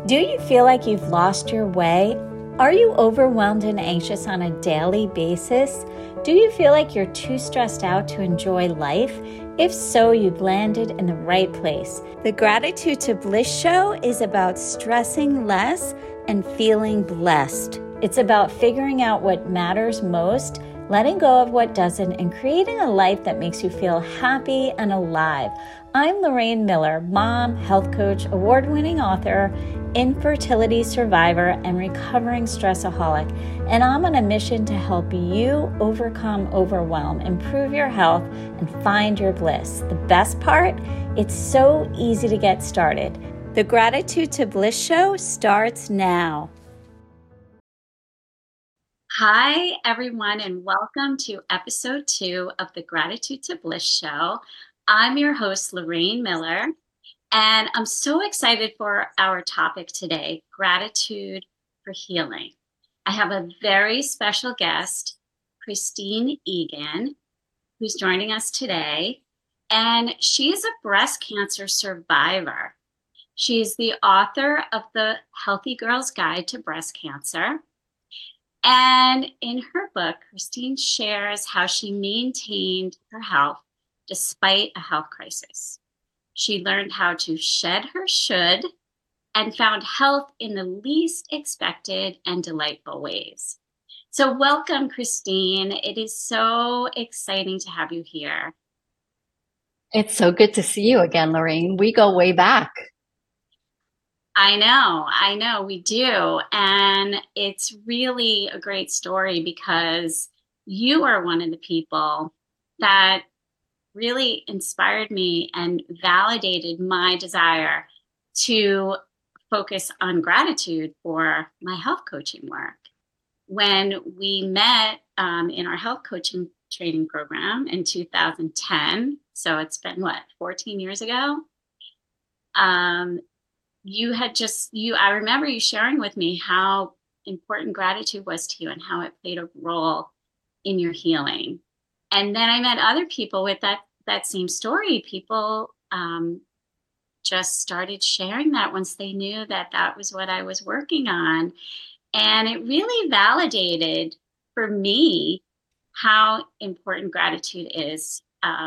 Do you feel like you've lost your way? Are you overwhelmed and anxious on a daily basis? Do you feel like you're too stressed out to enjoy life? If so, you've landed in the right place. The Gratitude to Bliss show is about stressing less and feeling blessed. It's about figuring out what matters most, letting go of what doesn't, and creating a life that makes you feel happy and alive. I'm Lorraine Miller, mom, health coach, award-winning author, infertility survivor, and recovering stressaholic. And I'm on a mission to help you overcome overwhelm, improve your health, and find your bliss. The best part? It's so easy to get started. The Gratitude to Bliss show starts now. Hi, everyone, and welcome to episode 2 of the Gratitude to Bliss show. I'm your host, Lorraine Miller, and I'm so excited for our topic today, gratitude for healing. I have a very special guest, Christine Egan, who's joining us today, and she is a breast cancer survivor. She is the author of the Healthy Girl's Guide to Breast Cancer. And in her book, Christine shares how she maintained her health despite a health crisis. She learned how to shed her should and found health in the least expected and delightful ways. So welcome, Christine. It is so exciting to have you here. It's so good to see you again, Lorraine. We go way back. I know, we do. And it's really a great story because you are one of the people that really inspired me and validated my desire to focus on gratitude for my health coaching work. When we met in our health coaching training program in 2010, so it's been 14 years ago? I remember you sharing with me how important gratitude was to you and how it played a role in your healing. And then I met other people with that same story. People just started sharing that once they knew that was what I was working on. And it really validated for me how important gratitude is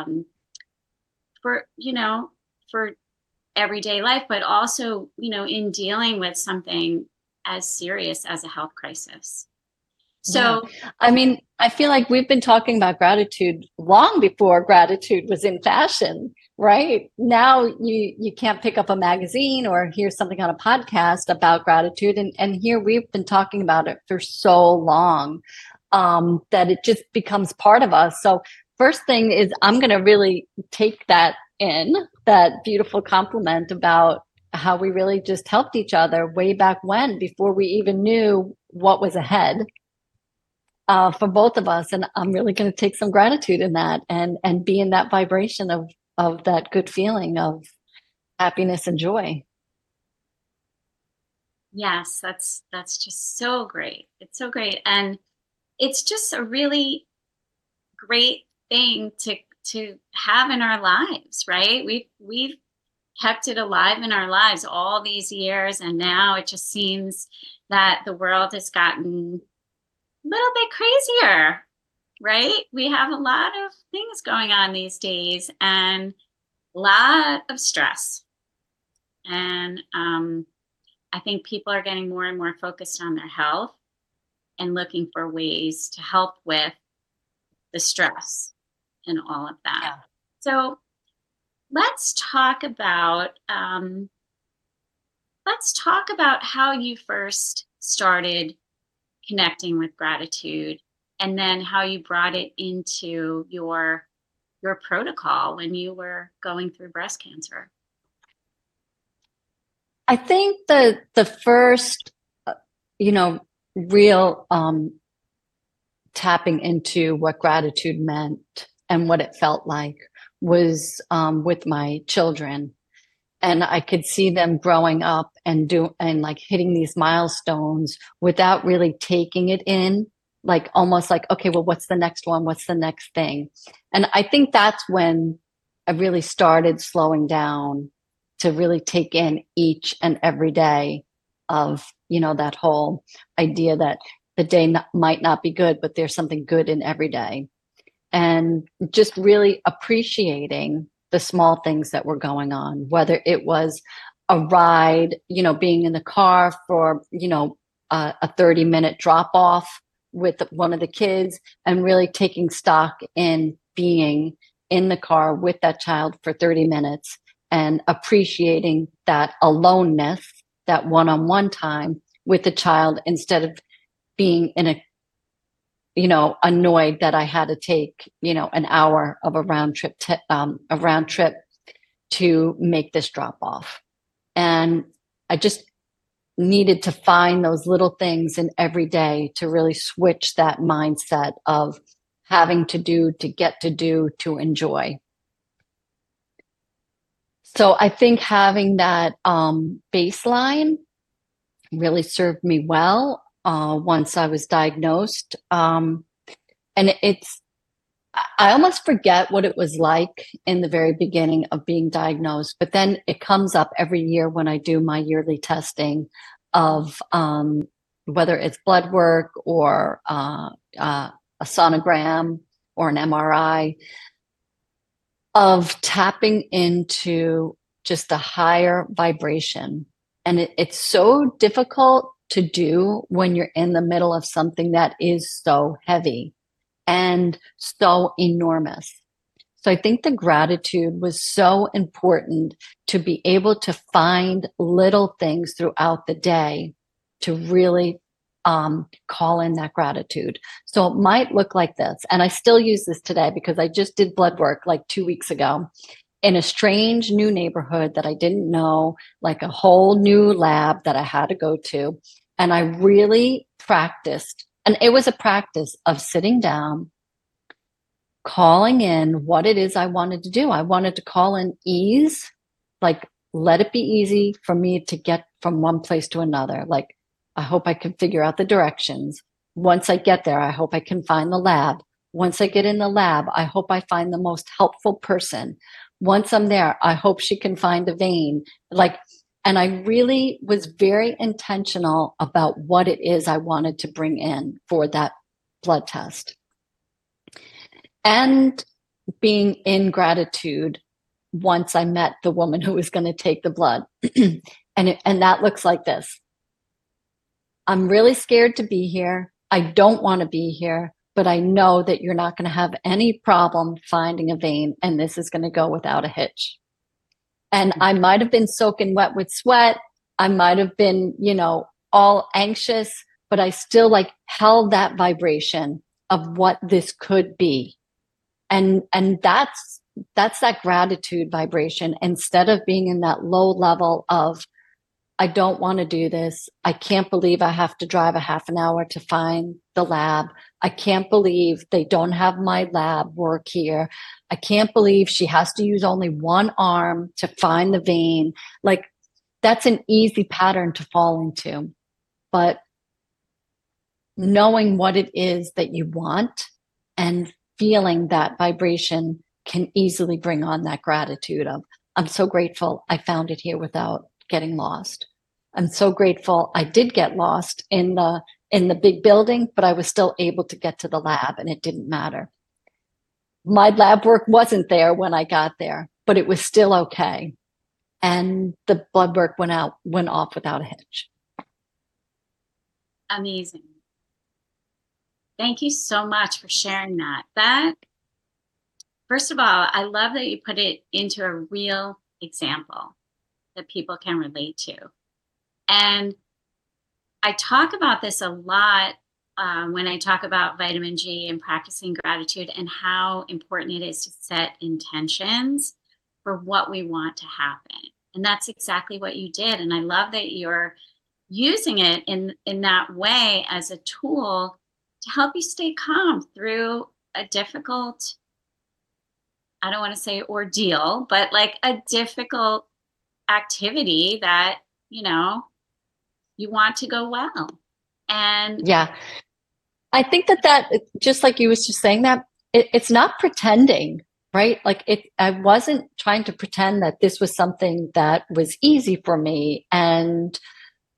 for everyday life, but also, in dealing with something as serious as a health crisis. So, yeah. I feel like we've been talking about gratitude long before gratitude was in fashion, right? Now you can't pick up a magazine or hear something on a podcast about gratitude. And here we've been talking about it for so long that it just becomes part of us. So first thing is I'm going to really take that beautiful compliment about how we really just helped each other way back when, before we even knew what was ahead for both of us. And I'm really going to take some gratitude in that and be in that vibration of that good feeling of happiness and joy. Yes, that's just so great. It's so great. And it's just a really great thing to have in our lives, right? We've kept it alive in our lives all these years, and now it just seems that the world has gotten a little bit crazier, right? We have a lot of things going on these days and a lot of stress. And I think people are getting more and more focused on their health and looking for ways to help with the stress and all of that. Yeah. So let's talk about how you first started connecting with gratitude, and then how you brought it into your protocol when you were going through breast cancer. I think the first, real tapping into what gratitude meant and what it felt like was with my children. And I could see them growing up and hitting these milestones without really taking it in, like almost like, okay, well, what's the next one? What's the next thing? And I think that's when I really started slowing down to really take in each and every day of, that whole idea that the day might not be good, but there's something good in every day. And just really appreciating the small things that were going on, whether it was a ride, being in the car for, a 30-minute drop off with one of the kids, and really taking stock in being in the car with that child for 30 minutes and appreciating that aloneness, that one-on-one time with the child, instead of being in a annoyed that I had to take, an hour of a round trip to make this drop off. And I just needed to find those little things in every day to really switch that mindset of having to do, to get to do, to enjoy. So I think having that baseline really served me well once I was diagnosed. And I almost forget what it was like in the very beginning of being diagnosed, but then it comes up every year when I do my yearly testing of whether it's blood work or a sonogram or an MRI, of tapping into just a higher vibration. And it's so difficult to do when you're in the middle of something that is so heavy and so enormous. So I think the gratitude was so important, to be able to find little things throughout the day to really call in that gratitude. So it might look like this. And I still use this today because I just did blood work like 2 weeks ago in a strange new neighborhood that I didn't know, like a whole new lab that I had to go to. And I really practiced. And it was a practice of sitting down, calling in what it is I wanted to do. I wanted to call in ease, like let it be easy for me to get from one place to another. Like, I hope I can figure out the directions. Once I get there, I hope I can find the lab. Once I get in the lab, I hope I find the most helpful person. Once I'm there, I hope she can find a vein. And I really was very intentional about what it is I wanted to bring in for that blood test. And being in gratitude once I met the woman who was going to take the blood. And that looks like this. I'm really scared to be here. I don't want to be here, but I know that you're not going to have any problem finding a vein, and this is going to go without a hitch. And I might have been soaking wet with sweat. I might have been, all anxious, but I still held that vibration of what this could be. And that's that gratitude vibration, instead of being in that low level of, I don't want to do this. I can't believe I have to drive a half an hour to find the lab. I can't believe they don't have my lab work here. I can't believe she has to use only one arm to find the vein. That's an easy pattern to fall into. But knowing what it is that you want and feeling that vibration can easily bring on that gratitude of, I'm so grateful I found it here without getting lost. I'm so grateful I did get lost in the big building, but I was still able to get to the lab, and it didn't matter. My lab work wasn't there when I got there, but it was still okay. And the blood work went off without a hitch. Amazing. Thank you so much for sharing that. First of all, I love that you put it into a real example that people can relate to. And I talk about this a lot when I talk about vitamin G and practicing gratitude, and how important it is to set intentions for what we want to happen. And that's exactly what you did. And I love that you're using it in that way as a tool to help you stay calm through a difficult, I don't want to say ordeal, but a difficult activity that, you want to go well. And yeah, I think that just like you was just saying, that it's not pretending, right? I wasn't trying to pretend that this was something that was easy for me. And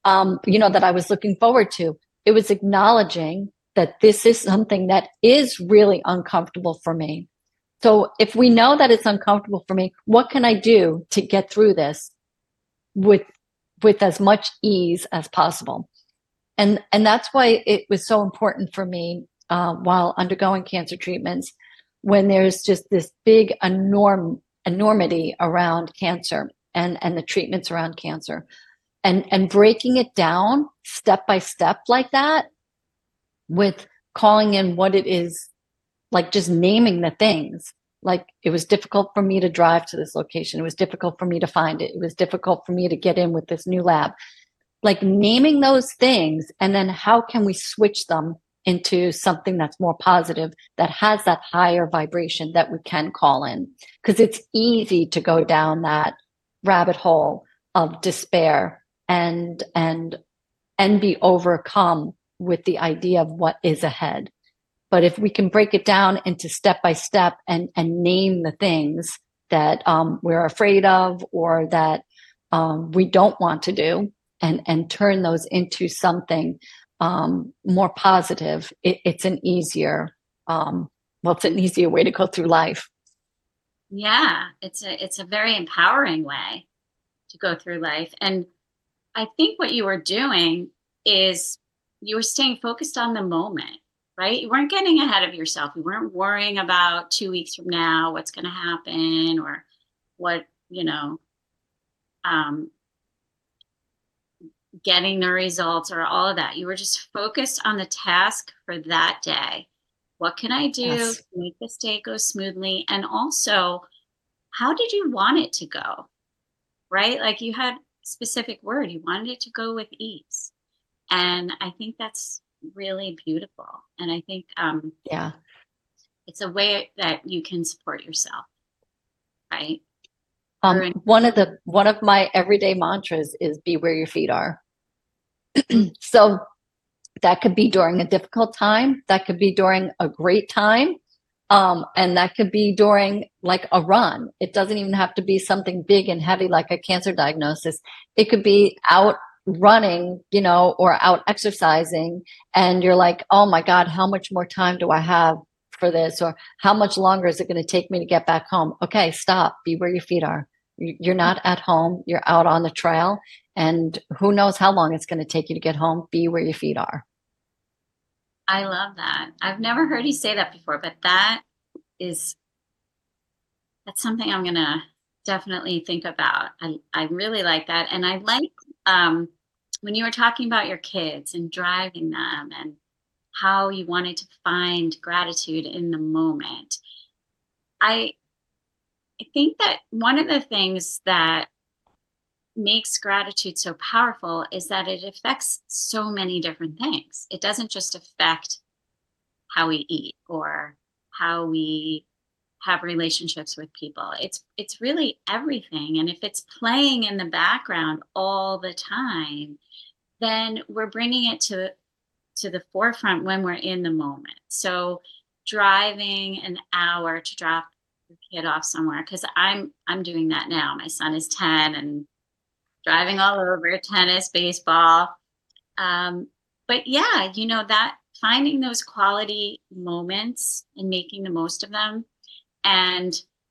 that I was looking forward to. It was acknowledging that this is something that is really uncomfortable for me. So if we know that it's uncomfortable for me, what can I do to get through this with as much ease as possible? And that's why it was so important for me while undergoing cancer treatments, when there's just this big enormity around cancer and the treatments around cancer, and breaking it down step by step like that, with calling in what it is, like just naming the things. Like, it was difficult for me to drive to this location. It was difficult for me to find it. It was difficult for me to get in with this new lab. Like, naming those things, and then how can we switch them into something that's more positive, that has that higher vibration that we can call in. Because it's easy to go down that rabbit hole of despair and be overcome with the idea of what is ahead. But if we can break it down into step by step and name the things that we're afraid of, or that we don't want to do, and turn those into something more positive, it's an easier way to go through life. Yeah, it's a very empowering way to go through life. And I think what you were doing is you were staying focused on the moment, right? You weren't getting ahead of yourself. You weren't worrying about 2 weeks from now what's going to happen, or what, getting the results, or all of that. You were just focused on the task for that day. What can I do Yes. to make this day go smoothly? And also, how did you want it to go? Right? Like, you had a specific word. You wanted it to go with ease. And I think that's really beautiful. And I think Yeah. it's a way that you can support yourself, right? One of my everyday mantras is be where your feet are. So that could be during a difficult time, that could be during a great time, and that could be during like a run. It doesn't even have to be something big and heavy like a cancer diagnosis. It could be out running, or out exercising, and you're like, oh my God, how much more time do I have for this? Or how much longer is it going to take me to get back home? Okay, stop, be where your feet are. You're not at home, you're out on the trail, and who knows how long it's going to take you to get home. Be where your feet are. I love that. I've never heard you say that before, but that's something I'm going to definitely think about. I really like that. And I like when you were talking about your kids and driving them, and how you wanted to find gratitude in the moment. I think that one of the things that makes gratitude so powerful is that it affects so many different things. It doesn't just affect how we eat or how we have relationships with people. It's really everything. And if it's playing in the background all the time, then we're bringing it to the forefront when we're in the moment. So driving an hour to drop your kid off somewhere, because I'm doing that now. My son is 10 and driving all over, tennis, baseball. But yeah, that finding those quality moments and making the most of them, and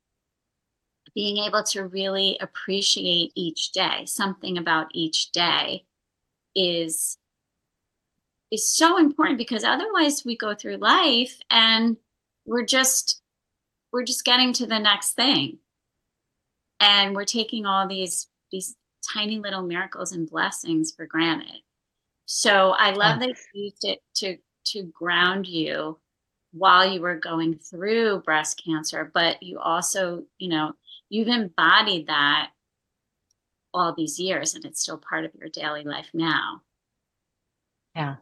being able to really appreciate each day, something about each day is so important, because otherwise we go through life and we're just getting to the next thing, and we're taking all these tiny little miracles and blessings for granted. So I love that you used it to ground you while you were going through breast cancer, but you also, you've embodied that all these years, and it's still part of your daily life now. Yeah.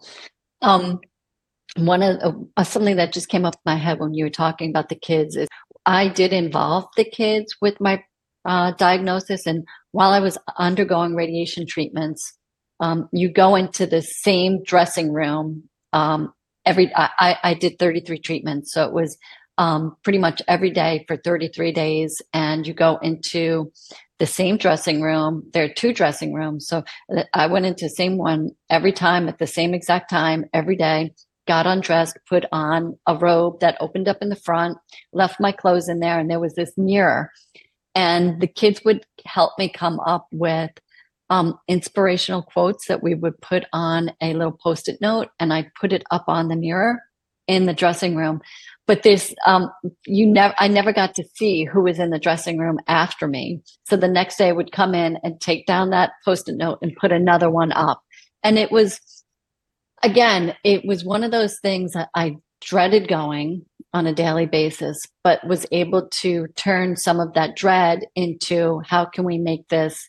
One of something that just came up in my head when you were talking about the kids is I did involve the kids with my diagnosis. And while I was undergoing radiation treatments, you go into the same dressing room I did 33 treatments. So it was pretty much every day for 33 days. And you go into the same dressing room. There are two dressing rooms. So I went into the same one every time at the same exact time, every day, got undressed, put on a robe that opened up in the front, left my clothes in there. And there was this mirror. And the kids would help me come up with inspirational quotes that we would put on a little post-it note, and I put it up on the mirror in the dressing room. But this, I never got to see who was in the dressing room after me. So the next day I would come in and take down that post-it note and put another one up. And it was, again, it was one of those things that I dreaded going on a daily basis, but was able to turn some of that dread into how can we make this,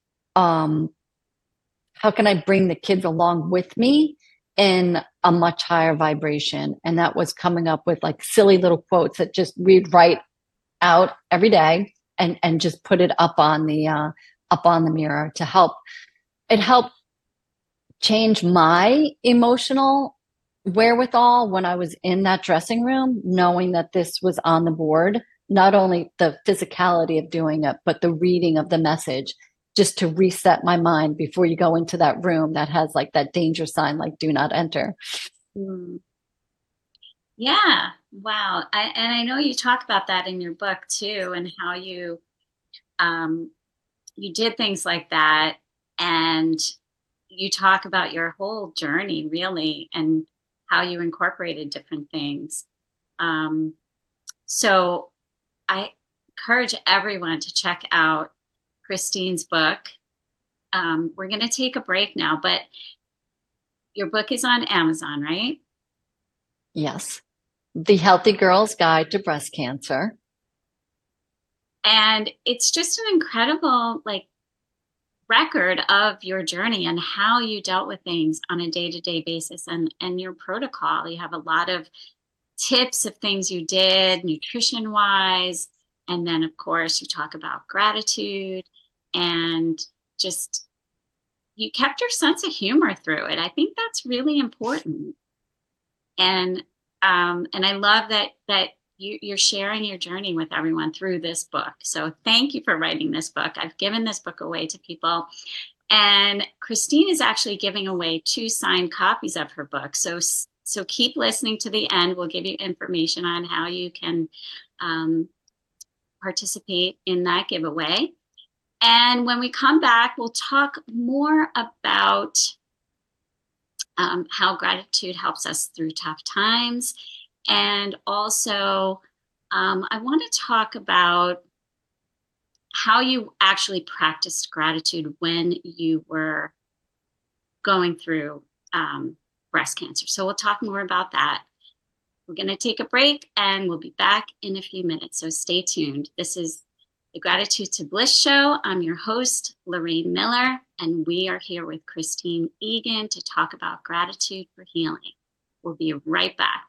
how can I bring the kids along with me in a much higher vibration? And that was coming up with like silly little quotes that just we'd write out every day and just put it up on the mirror to help. It helped change my emotional wherewithal when I was in that dressing room, knowing that this was on the board, not only the physicality of doing it, but the reading of the message, just to reset my mind before you go into that room that has like that danger sign, like do not enter. Mm. Yeah. Wow. And I know you talk about that in your book too, and how um, you did things like that, and you talk about your whole journey really, and how you incorporated different things. Um, so I encourage everyone to check out Christine's book. We're going to take a break now, but your book is on Amazon, right? Yes. The Healthy Girl's Guide to Breast Cancer. And it's just an incredible record of your journey and how you dealt with things on a day-to-day basis, and your protocol. You have a lot of tips of things you did nutrition wise, and then of course you talk about gratitude, and just you kept your sense of humor through it. I think that's really important. And I love that you're sharing your journey with everyone through this book. So thank you for writing this book. I've given this book away to people, and Christine is actually giving away 2 signed copies of her book. So keep listening to the end. We'll give you information on how you can participate in that giveaway. And when we come back, we'll talk more about how gratitude helps us through tough times. And also, I want to talk about how you actually practiced gratitude when you were going through breast cancer. So we'll talk more about that. We're going to take a break, and we'll be back in a few minutes. So stay tuned. This is the Gratitude to Bliss Show. I'm your host, Lorraine Miller, and we are here with Christine Egan to talk about gratitude for healing. We'll be right back.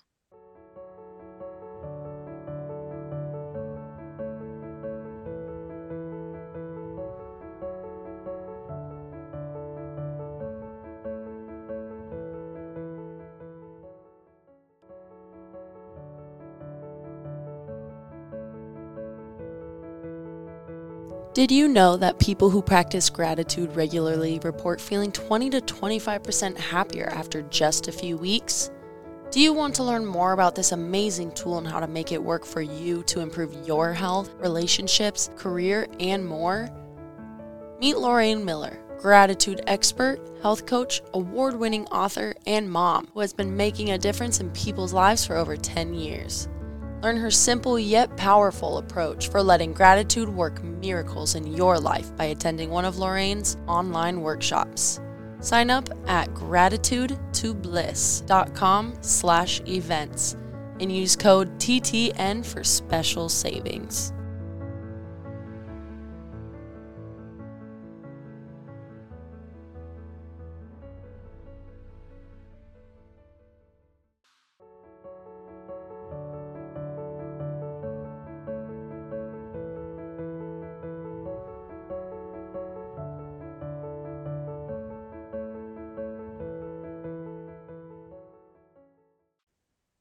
Did you know that people who practice gratitude regularly report feeling 20 to 25% happier after just a few weeks? Do you want to learn more about this amazing tool and how to make it work for you to improve your health, relationships, career, and more? Meet Lorraine Miller, gratitude expert, health coach, award-winning author, and mom who has been making a difference in people's lives for over 10 years. Learn her simple yet powerful approach for letting gratitude work miracles in your life by attending one of Lorraine's online workshops. Sign up at gratitudetobliss.com/events and use code TTN for special savings.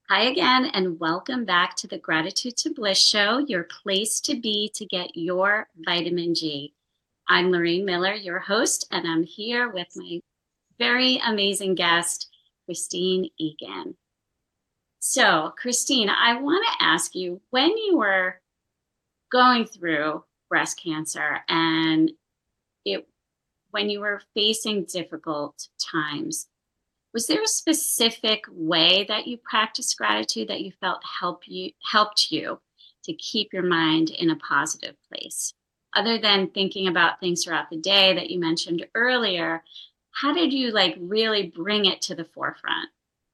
Hi again, and welcome back to the Gratitude to Bliss show, your place to be to get your vitamin G. I'm Lorraine Miller, your host, and I'm here with my very amazing guest, Christine Egan. So, Christine, I want to ask you, when you were going through breast cancer and it when you were facing difficult times, was there a specific way that you practiced gratitude that you felt helped you to keep your mind in a positive place? Other than thinking about things throughout the day that you mentioned earlier, how did you like really bring it to the forefront?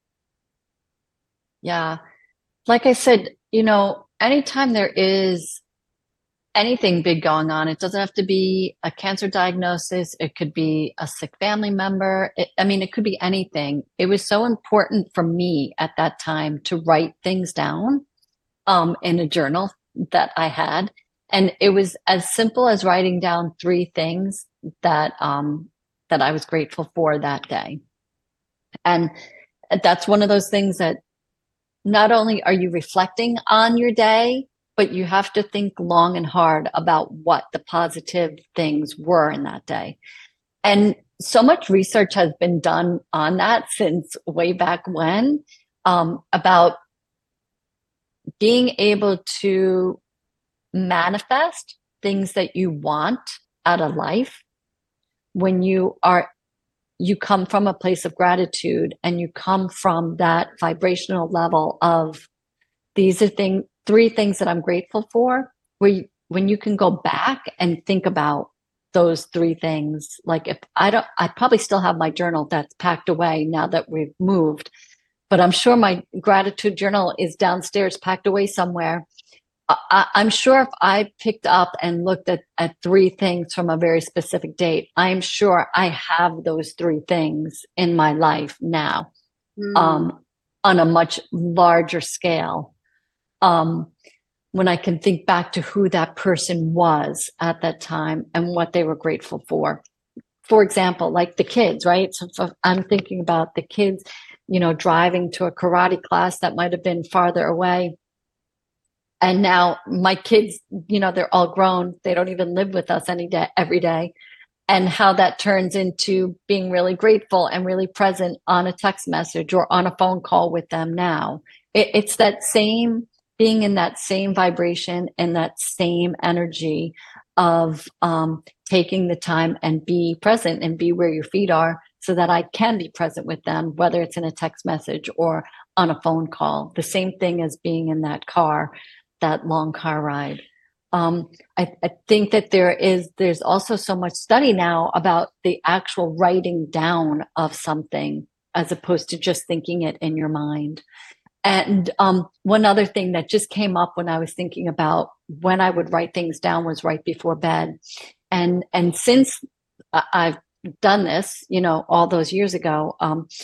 Yeah. Like I said, anytime there is anything big going on, it doesn't have to be a cancer diagnosis. It could be a sick family member. It could be anything. It was so important for me at that time to write things down in a journal that I had. And it was as simple as writing down three things that I was grateful for that day. And that's one of those things that not only are you reflecting on your day, but you have to think long and hard about what the positive things were in that day. And so much research has been done on that since way back when, about being able to manifest things that you want out of life when you come from a place of gratitude and you come from that vibrational level of these are three things that I'm grateful for, when you can go back and think about those three things. Like if I probably still have my journal that's packed away now that we've moved, but I'm sure my gratitude journal is downstairs packed away somewhere. I'm sure if I picked up and looked at three things from a very specific date, I'm sure I have those three things in my life now, Mm. on a much larger scale. When I can think back to who that person was at that time and what they were grateful for. For example, like the kids, right? So if I'm thinking about the kids, driving to a karate class that might have been farther away. And now my kids, they're all grown. They don't even live with us every day. And how that turns into being really grateful and really present on a text message or on a phone call with them now. It's that same, being in that same vibration and that same energy of taking the time and be present and be where your feet are so that I can be present with them, whether it's in a text message or on a phone call. The same thing as being in that car, that long car ride. I think that there's also so much study now about the actual writing down of something as opposed to just thinking it in your mind. And one other thing that just came up when I was thinking about when I would write things down was right before bed. And since I've done this, all those years ago,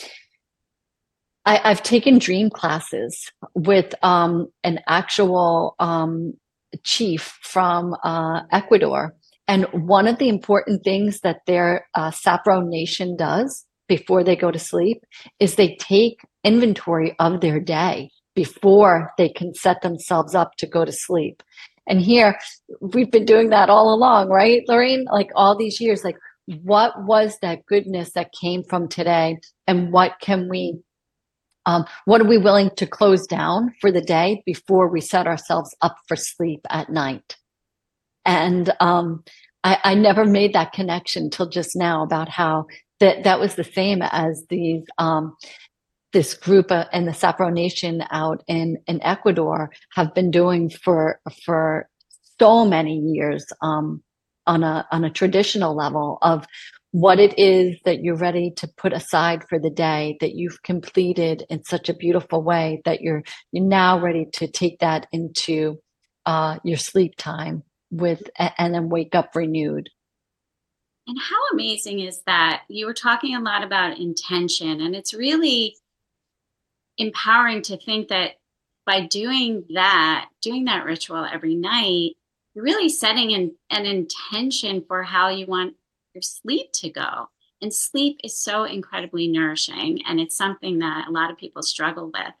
I've taken dream classes with an actual chief from Ecuador. And one of the important things that their Sapro Nation does before they go to sleep is they take inventory of their day before they can set themselves up to go to sleep. And here we've been doing that all along, right, Lorraine? Like all these years, like what was that goodness that came from today, and what are we willing to close down for the day before we set ourselves up for sleep at night? And I never made that connection till just now about how that was the same as this group in the Sapro Nation out in Ecuador have been doing for so many years, on a traditional level of what it is that you're ready to put aside for the day that you've completed in such a beautiful way that you're now ready to take that into your sleep time and then wake up renewed. And how amazing is that? You were talking a lot about intention, and it's really empowering to think that by doing that ritual every night, you're really setting an intention for how you want your sleep to go. And sleep is so incredibly nourishing, and it's something that a lot of people struggle with.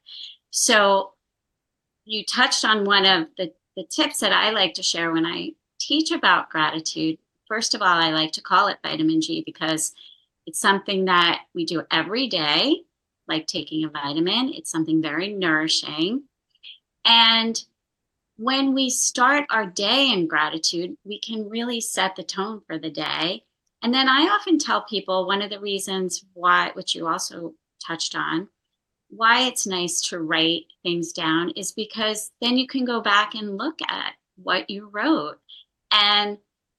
So you touched on one of the tips that I like to share when I teach about gratitude. First of all, I like to call it vitamin G because it's something that we do every day, like taking a vitamin. It's something very nourishing. And when we start our day in gratitude, we can really set the tone for the day. And then I often tell people one of the reasons why, which you also touched on, why it's nice to write things down is because then you can go back and look at what you wrote. And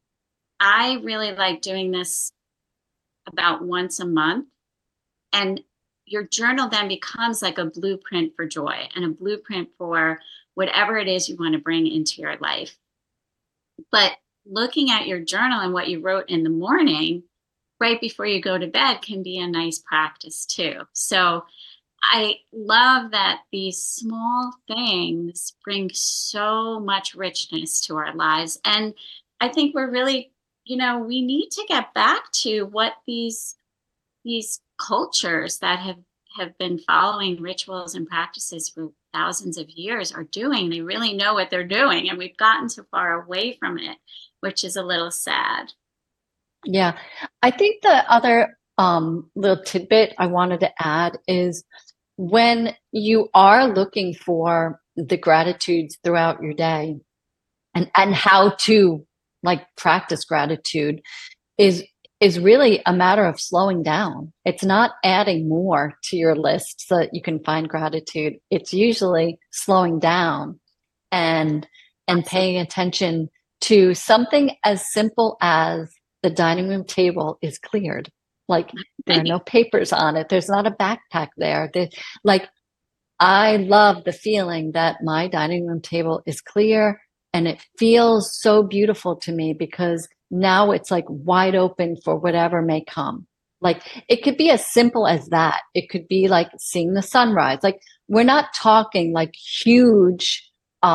I really like doing this about once a month. And your journal then becomes like a blueprint for joy and a blueprint for whatever it is you want to bring into your life. But looking at your journal and what you wrote in the morning, right before you go to bed, can be a nice practice too. So I love that these small things bring so much richness to our lives. And I think we're really, we need to get back to what these cultures that have been following rituals and practices for thousands of years are doing. They really know what they're doing, and we've gotten so far away from it, which is a little sad. Yeah. I think the other little tidbit I wanted to add is when you are looking for the gratitudes throughout your day and how to like practice gratitude is really a matter of slowing down. It's not adding more to your list so that you can find gratitude. It's usually slowing down and paying attention to something as simple as the dining room table is cleared. Like there are no papers on it. There's not a backpack there. Like I love the feeling that my dining room table is clear and it feels so beautiful to me because now it's like wide open for whatever may come. Like it could be as simple as that. It could be like seeing the sunrise. Like we're not talking like huge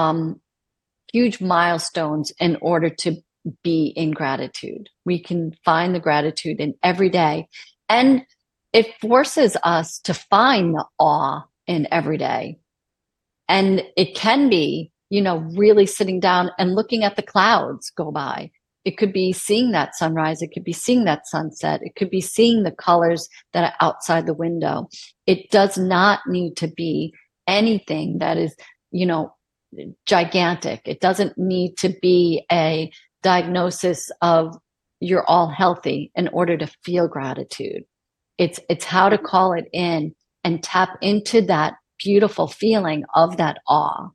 milestones in order to be in gratitude. We can find the gratitude in every day. And it forces us to find the awe in every day. And it can be, really sitting down and looking at the clouds go by. It could be seeing that sunrise. It could be seeing that sunset. It could be seeing the colors that are outside the window. It does not need to be anything that is, gigantic. It doesn't need to be a diagnosis of you're all healthy in order to feel gratitude. It's how to call it in and tap into that beautiful feeling of that awe.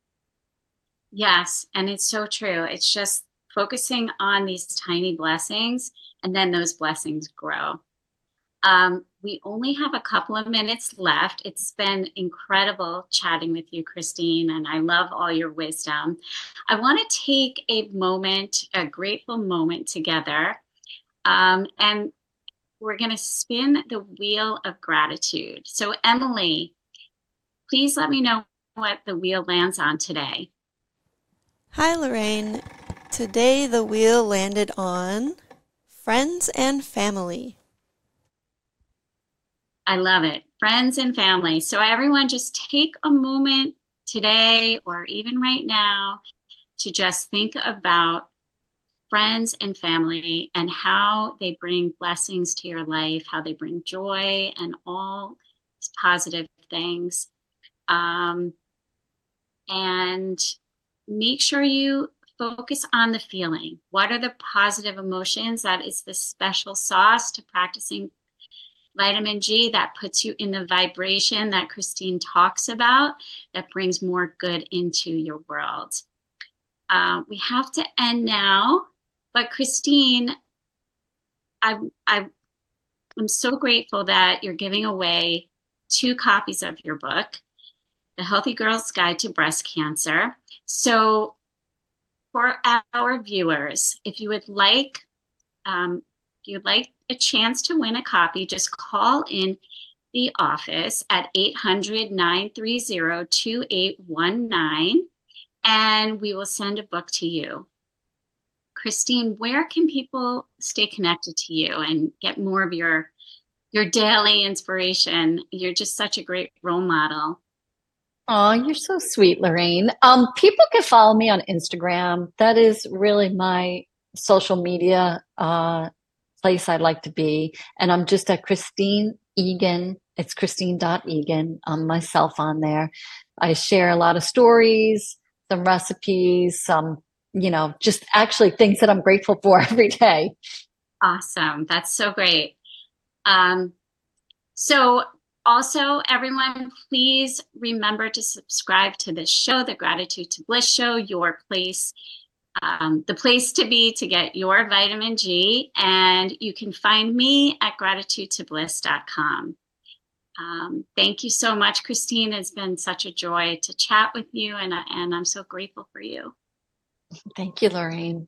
Yes, and it's so true. It's just focusing on these tiny blessings, and then those blessings grow. We only have a couple of minutes left. It's been incredible chatting with you, Christine, and I love all your wisdom. I want to take a moment, a grateful moment together, and we're going to spin the wheel of gratitude. So, Emily, please let me know what the wheel lands on today. Hi, Lorraine. Today the wheel landed on friends and family. I love it. Friends and family. So everyone just take a moment today or even right now to just think about friends and family and how they bring blessings to your life, how they bring joy and all positive things. And make sure you focus on the feeling. What are the positive emotions? That is the special sauce to practicing vitamin G that puts you in the vibration that Christine talks about, that brings more good into your world. We have to end now, but Christine, I'm so grateful that you're giving away 2 copies of your book, The Healthy Girl's Guide to Breast Cancer. So for our viewers, if you would like a chance to win a copy, just call in the office at 800-930-2819 and we will send a book to you. Christine, where can people stay connected to you and get more of your daily inspiration? You're just such a great role model. Oh, you're so sweet, Lorraine. People can follow me on Instagram. That is really my social media place I'd like to be. And I'm just at Christine Egan. It's Christine.Egan. Myself on there. I share a lot of stories, some recipes, some, just actually things that I'm grateful for every day. Awesome. That's so great. So also, everyone, please remember to subscribe to this show, the Gratitude to Bliss Show, your place, the place to be to get your vitamin G. And you can find me at gratitudetobliss.com. Thank you so much, Christine. It's been such a joy to chat with you, and I'm so grateful for you. Thank you, Lorraine.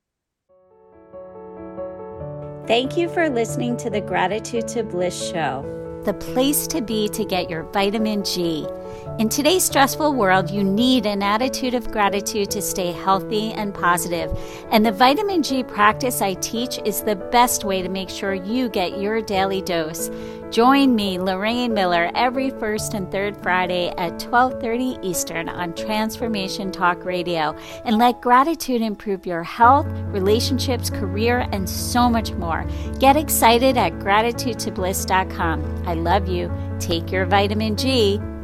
Thank you for listening to the Gratitude to Bliss Show, the place to be to get your vitamin G. In today's stressful world, you need an attitude of gratitude to stay healthy and positive. And the vitamin G practice I teach is the best way to make sure you get your daily dose. Join me, Lorraine Miller, every first and third Friday at 12:30 Eastern on Transformation Talk Radio, and let gratitude improve your health, relationships, career, and so much more. Get excited at gratitudetobliss.com. I love you. Take your vitamin G.